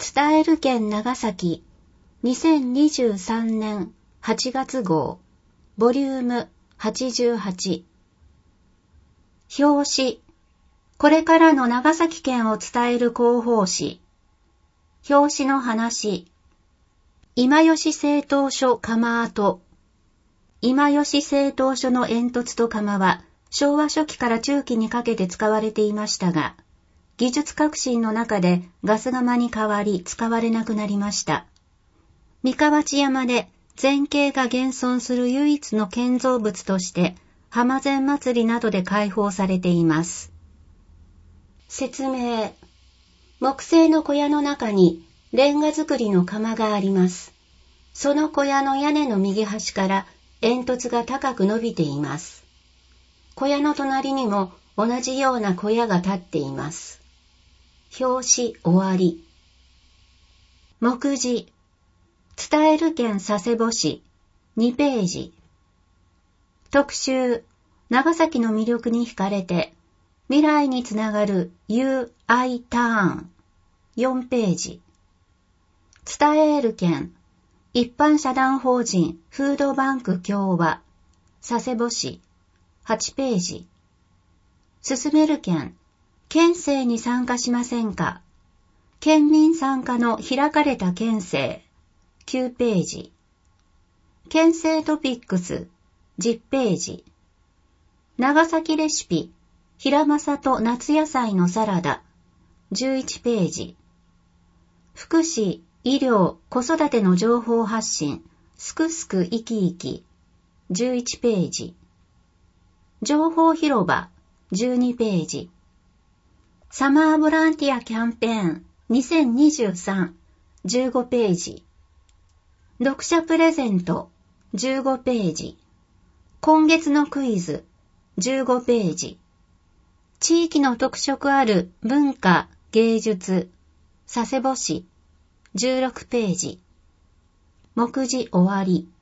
伝える県長崎2023年8月号ボリューム88表紙これからの長崎県を伝える広報誌表紙の話今吉製陶所窯跡今吉製陶所の煙突と窯は昭和初期から中期にかけて使われていましたが技術革新の中でガス窯に代わり使われなくなりました。三河内山で前景が現存する唯一の建造物として浜前祭りなどで開放されています。説明。木製の小屋の中にレンガ造りの窯があります。その小屋の屋根の右端から煙突が高く伸びています。小屋の隣にも同じような小屋が建っています。表紙終わり。目次。伝える県佐世保市2ページ。特集。長崎の魅力に惹かれて未来につながる UI ターン4ページ。伝える県一般社団法人フードバンク共和佐世保市8ページ。進める県県政に参加しませんか県民参加の開かれた県政9ページ。県政トピックス10ページ。長崎レシピヒラマサと夏野菜のサラダ11ページ。福祉、医療、子育ての情報発信すくすく生き生き11ページ。情報広場12ページ。サマーボランティアキャンペーン2023 15ページ。読者プレゼント15ページ。今月のクイズ15ページ。地域の特色ある文化、芸術佐世保市16ページ。目次終わり。